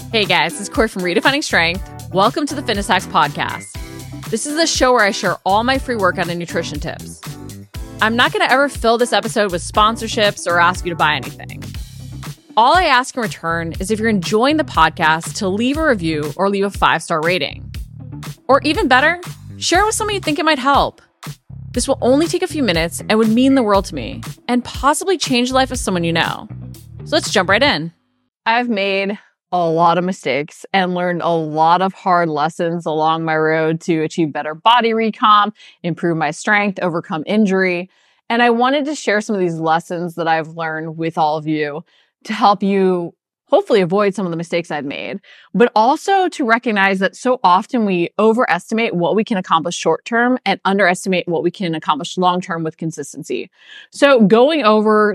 Hey guys, this is Corey from Redefining Strength. Welcome to the Fitness Hacks Podcast. This is the show where I share all my free workout and nutrition tips. I'm not going to ever fill this episode with sponsorships or ask you to buy anything. All I ask in return is if you're enjoying the podcast to leave a review or leave a 5-star rating. Or even better, share it with someone you think it might help. This will only take a few minutes and would mean the world to me and possibly change the life of someone you know. So let's jump right in. I've made a lot of mistakes and learned a lot of hard lessons along my road to achieve better body recomp, improve my strength, overcome injury. And I wanted to share some of these lessons that I've learned with all of you to help you hopefully avoid some of the mistakes I've made, but also to recognize that so often we overestimate what we can accomplish short term and underestimate what we can accomplish long term with consistency. So going over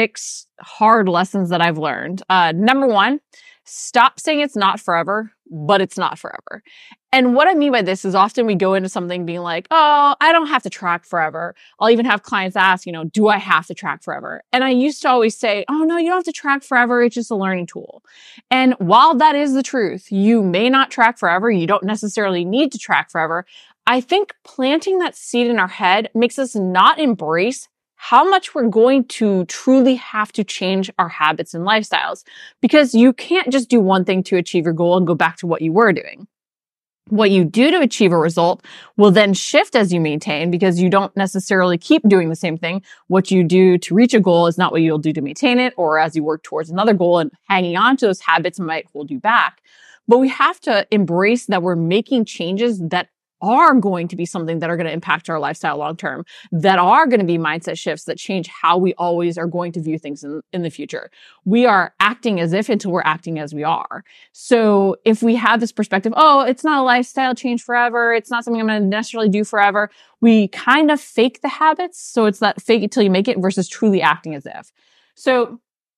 6 hard lessons that I've learned. Number 1, stop saying it's not forever, but it's not forever. And what I mean by this is often we go into something being like, oh, I don't have to track forever. I'll even have clients ask, do I have to track forever? And I used to always say, oh no, you don't have to track forever. It's just a learning tool. And while that is the truth, you may not track forever. You don't necessarily need to track forever. I think planting that seed in our head makes us not embrace how much we're going to truly have to change our habits and lifestyles, because you can't just do one thing to achieve your goal and go back to what you were doing. What you do to achieve a result will then shift as you maintain, because you don't necessarily keep doing the same thing. What you do to reach a goal is not what you'll do to maintain it, or as you work towards another goal, and hanging on to those habits might hold you back. But we have to embrace that we're making changes that are going to be something that are going to impact our lifestyle long term, that are going to be mindset shifts that change how we always are going to view things in the future. We are acting as if until we're acting as we are. So if we have this perspective, oh, it's not a lifestyle change forever, it's not something I'm going to necessarily do forever, we kind of fake the habits. So it's that fake it till you make it versus truly acting as if. So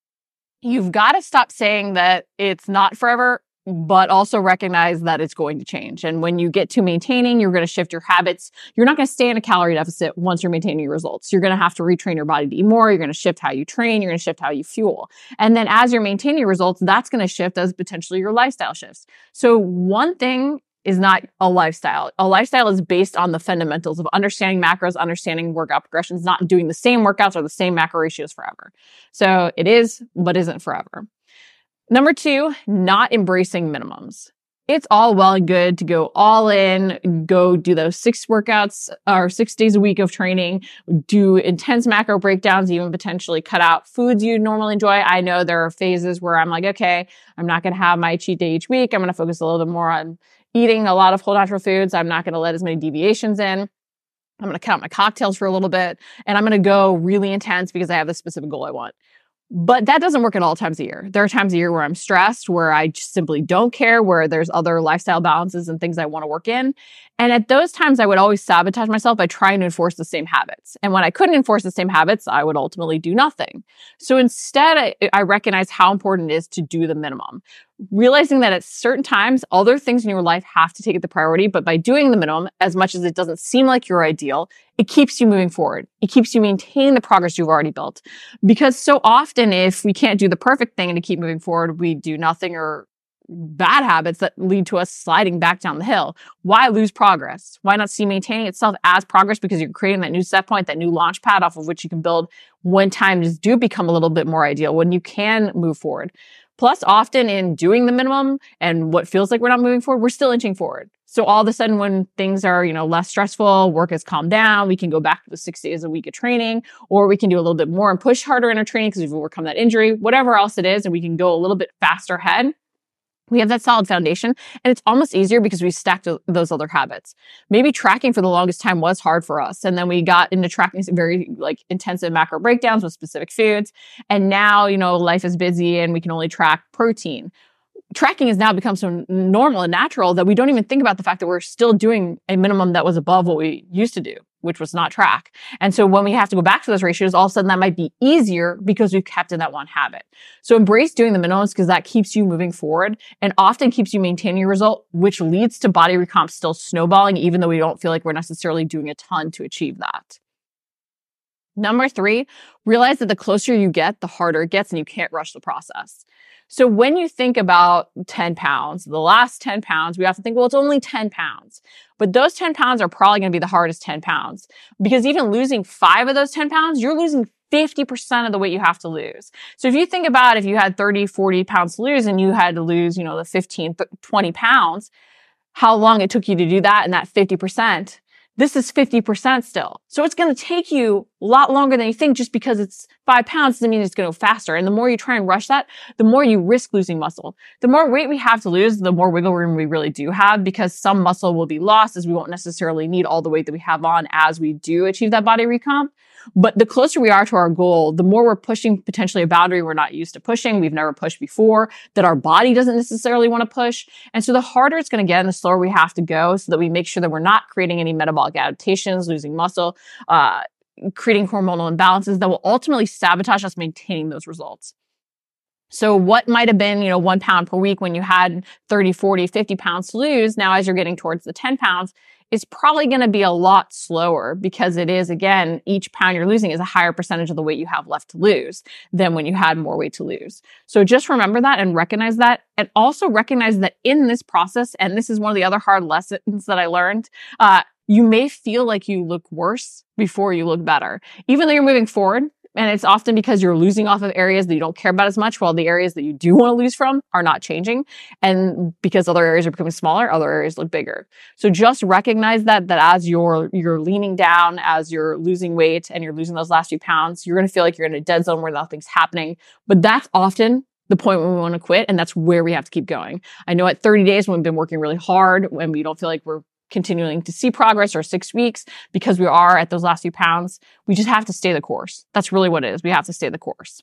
you've got to stop saying that it's not forever, but also recognize that it's going to change. And when you get to maintaining, you're going to shift your habits. You're not going to stay in a calorie deficit once you're maintaining your results. You're going to have to retrain your body to eat more. You're going to shift how you train. You're going to shift how you fuel. And then as you're maintaining your results, that's going to shift as potentially your lifestyle shifts. So one thing is not a lifestyle. A lifestyle is based on the fundamentals of understanding macros, understanding workout progressions, not doing the same workouts or the same macro ratios forever. So it is, but isn't forever. Number 2, not embracing minimums. It's all well and good to go all in, go do those 6 workouts or 6 days a week of training, do intense macro breakdowns, even potentially cut out foods you normally enjoy. I know there are phases where I'm like, okay, I'm not going to have my cheat day each week. I'm going to focus a little bit more on eating a lot of whole natural foods. I'm not going to let as many deviations in. I'm going to cut out my cocktails for a little bit, and I'm going to go really intense because I have this specific goal I want. But that doesn't work at all times a year. There are times a year where I'm stressed, where I just simply don't care, where there's other lifestyle balances and things I want to work in. And at those times, I would always sabotage myself by trying to enforce the same habits. And when I couldn't enforce the same habits, I would ultimately do nothing. So instead, I recognize how important it is to do the minimum. Realizing that at certain times, other things in your life have to take the priority, but by doing the minimum, as much as it doesn't seem like your ideal, it keeps you moving forward. It keeps you maintaining the progress you've already built. Because so often, if we can't do the perfect thing and to keep moving forward, we do nothing or bad habits that lead to us sliding back down the hill. Why lose progress? Why not see maintaining itself as progress? Because you're creating that new set point, that new launch pad off of which you can build when times do become a little bit more ideal, when you can move forward. Plus, often in doing the minimum and what feels like we're not moving forward, we're still inching forward. So all of a sudden, when things are, less stressful, work has calmed down, we can go back to the 6 days a week of training, or we can do a little bit more and push harder in our training because we've overcome that injury, whatever else it is, and we can go a little bit faster ahead. We have that solid foundation, and it's almost easier because we stacked those other habits. Maybe tracking for the longest time was hard for us, and then we got into tracking some very intensive macro breakdowns with specific foods, and now life is busy and we can only track protein. Tracking has now become so normal and natural that we don't even think about the fact that we're still doing a minimum that was above what we used to do, which was not track. And so when we have to go back to those ratios, all of a sudden that might be easier because we've kept in that one habit. So embrace doing the minimums because that keeps you moving forward and often keeps you maintaining your result, which leads to body recomp still snowballing, even though we don't feel like we're necessarily doing a ton to achieve that. Number 3, realize that the closer you get, the harder it gets and you can't rush the process. So when you think about 10 pounds, the last 10 pounds, we have to think, well, it's only 10 pounds. But those 10 pounds are probably going to be the hardest 10 pounds because even losing 5 of those 10 pounds, you're losing 50% of the weight you have to lose. So if you think about if you had 30, 40 pounds to lose and you had to lose, the 15, 20 pounds, how long it took you to do that and that 50%, this is 50% still. So it's going to take you a lot longer than you think just because it's 5 pounds doesn't mean it's going to go faster. And the more you try and rush that, the more you risk losing muscle. The more weight we have to lose, the more wiggle room we really do have because some muscle will be lost as we won't necessarily need all the weight that we have on as we do achieve that body recomp. But the closer we are to our goal, the more we're pushing potentially a boundary we're not used to pushing, we've never pushed before, that our body doesn't necessarily want to push. And so the harder it's going to get and the slower we have to go so that we make sure that we're not creating any metabolic adaptations, losing muscle, creating hormonal imbalances that will ultimately sabotage us maintaining those results. So what might have been, 1 pound per week when you had 30, 40, 50 pounds to lose, now as you're getting towards the 10 pounds, is probably going to be a lot slower because it is, again, each pound you're losing is a higher percentage of the weight you have left to lose than when you had more weight to lose. So just remember that and recognize that. And also recognize that in this process, and this is one of the other hard lessons that I learned, you may feel like you look worse before you look better, even though you're moving forward. And it's often because you're losing off of areas that you don't care about as much, while the areas that you do want to lose from are not changing. And because other areas are becoming smaller, other areas look bigger. So just recognize that as you're leaning down, as you're losing weight and you're losing those last few pounds, you're going to feel like you're in a dead zone where nothing's happening. But that's often the point when we want to quit. And that's where we have to keep going. I know at 30 days when we've been working really hard, when we don't feel like we're continuing to see progress, or 6 weeks because we are at those last few pounds, we just have to stay the course. That's really what it is. We have to stay the course.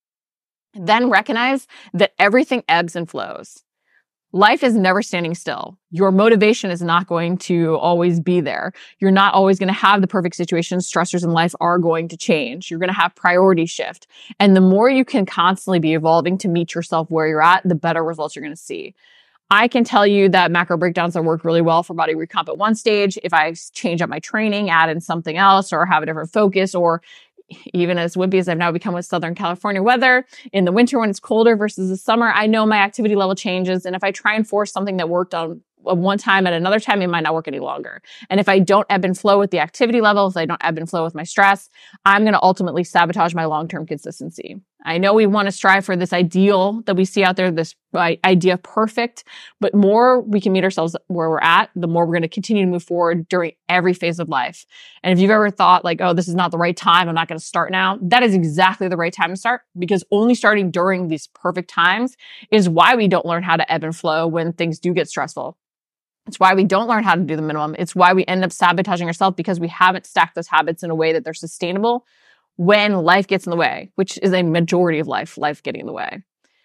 Then recognize that everything ebbs and flows. Life is never standing still. Your motivation is not going to always be there. You're not always going to have the perfect situations. Stressors in life are going to change. You're going to have priority shift. And the more you can constantly be evolving to meet yourself where you're at, the better results you're going to see. I can tell you that macro breakdowns that work really well for body recomp at one stage, if I change up my training, add in something else, or have a different focus, or even as wimpy as I've now become with Southern California weather, in the winter when it's colder versus the summer, I know my activity level changes. And if I try and force something that worked on one time at another time, it might not work any longer. And if I don't ebb and flow with the activity level, if I don't ebb and flow with my stress, I'm going to ultimately sabotage my long-term consistency. I know we want to strive for this ideal that we see out there, this idea of perfect, but more we can meet ourselves where we're at, the more we're going to continue to move forward during every phase of life. And if you've ever thought like, oh, this is not the right time, I'm not going to start now, that is exactly the right time to start, because only starting during these perfect times is why we don't learn how to ebb and flow when things do get stressful. It's why we don't learn how to do the minimum. It's why we end up sabotaging ourselves, because we haven't stacked those habits in a way that they're sustainable when life gets in the way, which is a majority of life getting in the way.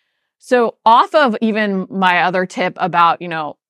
So off of even my other tip about,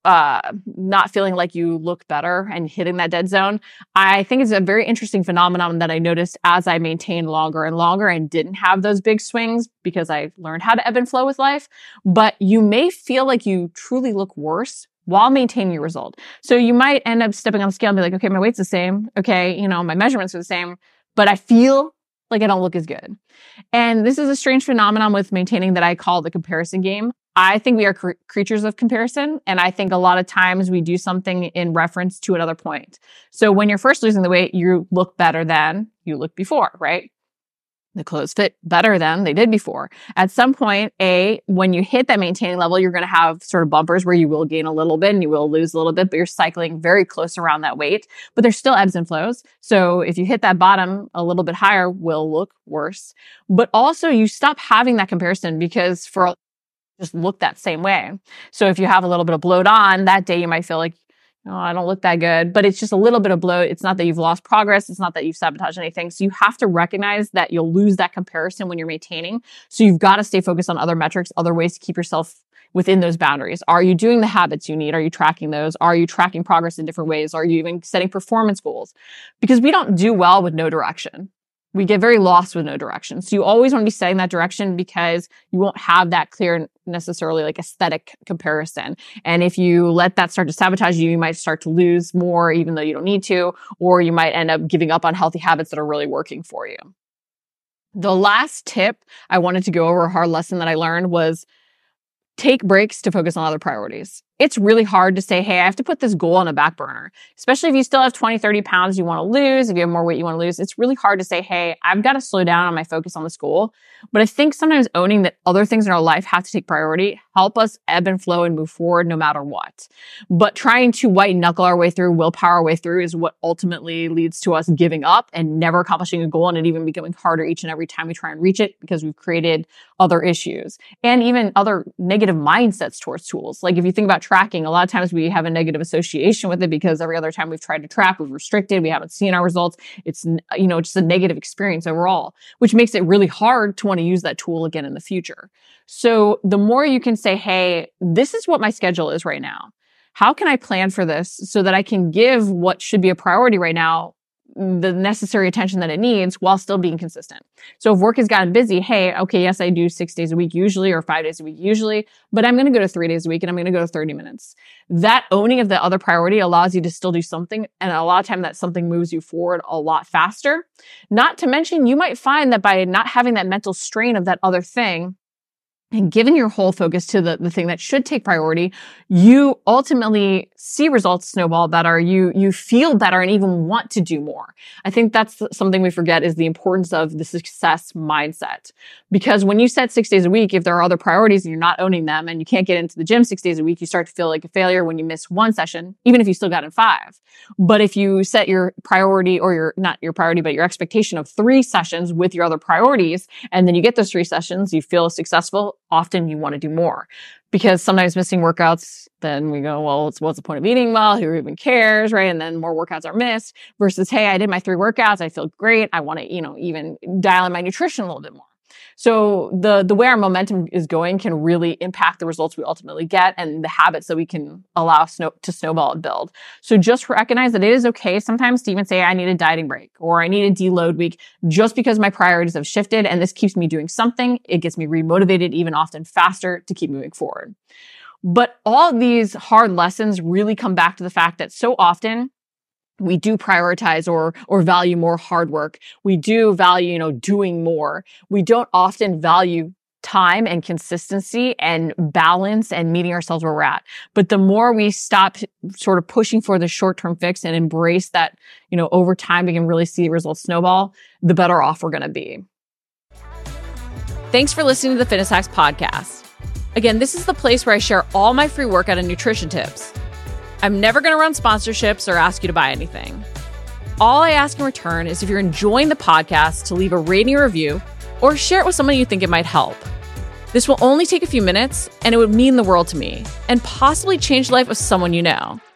not feeling like you look better and hitting that dead zone, I think it's a very interesting phenomenon that I noticed as I maintained longer and longer and didn't have those big swings because I learned how to ebb and flow with life. But you may feel like you truly look worse while maintaining your result. So you might end up stepping on the scale and be like, okay, my weight's the same. Okay, my measurements are the same, but I feel like I don't look as good. And this is a strange phenomenon with maintaining that I call the comparison game. I think we are creatures of comparison. And I think a lot of times we do something in reference to another point. So when you're first losing the weight, you look better than you looked before, right? The clothes fit better than they did before. At some point, when you hit that maintaining level, you're going to have sort of bumpers where you will gain a little bit and you will lose a little bit, but you're cycling very close around that weight. But there's still ebbs and flows. So if you hit that bottom, a little bit higher will look worse. But also you stop having that comparison because just look that same way. So if you have a little bit of bloat on that day, you might feel like, oh, I don't look that good, but it's just a little bit of bloat. It's not that you've lost progress. It's not that you've sabotaged anything. So you have to recognize that you'll lose that comparison when you're maintaining. So you've got to stay focused on other metrics, other ways to keep yourself within those boundaries. Are you doing the habits you need? Are you tracking those? Are you tracking progress in different ways? Are you even setting performance goals? Because we don't do well with no direction. We get very lost with no direction. So you always want to be setting that direction because you won't have that clear, necessarily like aesthetic comparison. And if you let that start to sabotage you, you might start to lose more even though you don't need to, or you might end up giving up on healthy habits that are really working for you. The last tip I wanted to go over, a hard lesson that I learned, was take breaks to focus on other priorities. It's really hard to say, hey, I have to put this goal on a back burner, especially if you still have 20, 30 pounds you want to lose, if you have more weight you want to lose. It's really hard to say, hey, I've got to slow down on my focus on this goal. But I think sometimes owning that other things in our life have to take priority, help us ebb and flow and move forward no matter what. But trying to white knuckle our way through, willpower our way through is what ultimately leads to us giving up and never accomplishing a goal, and it even becoming harder each and every time we try and reach it because we've created other issues and even other negative mindsets towards tools. Like if you think about tracking, a lot of times we have a negative association with it because every other time we've tried to track, we've restricted, we haven't seen our results. It's, just a negative experience overall, which makes it really hard to want to use that tool again in the future. So the more you can say, hey, this is what my schedule is right now. How can I plan for this so that I can give what should be a priority right now the necessary attention that it needs while still being consistent? So if work has gotten busy, hey, okay, yes, I do 6 days a week usually or 5 days a week usually, but I'm going to go to 3 days a week and I'm going to go to 30 minutes. That owning of the other priority allows you to still do something. And a lot of time that something moves you forward a lot faster. Not to mention, you might find that by not having that mental strain of that other thing, and giving your whole focus to the thing that should take priority, you ultimately see results snowball better. You feel better and even want to do more. I think that's something we forget is the importance of the success mindset. Because when you set 6 days a week, if there are other priorities and you're not owning them and you can't get into the gym 6 days a week, you start to feel like a failure when you miss one session, even if you still got in 5. But if you set your priority or not your priority, but your expectation of 3 sessions with your other priorities, and then you get those 3 sessions, you feel successful, often you want to do more. Because sometimes missing workouts, then we go, well, what's the point of eating well? Who even cares, right? And then more workouts are missed versus, hey, I did my 3 workouts. I feel great. I want to, even dial in my nutrition a little bit more. So the way our momentum is going can really impact the results we ultimately get and the habits that we can allow to snowball and build. So just recognize that it is okay sometimes to even say, I need a dieting break or I need a deload week just because my priorities have shifted and this keeps me doing something. It gets me remotivated even often faster to keep moving forward. But all of these hard lessons really come back to the fact that so often we do prioritize or value more hard work. We do value, doing more. We don't often value time and consistency and balance and meeting ourselves where we're at. But the more we stop sort of pushing for the short-term fix and embrace that, over time we can really see results snowball, the better off we're going to be. Thanks for listening to the Fitness Hacks podcast. Again, this is the place where I share all my free workout and nutrition tips. I'm never going to run sponsorships or ask you to buy anything. All I ask in return is if you're enjoying the podcast to leave a rating or review or share it with someone you think it might help. This will only take a few minutes and it would mean the world to me and possibly change the life of someone you know.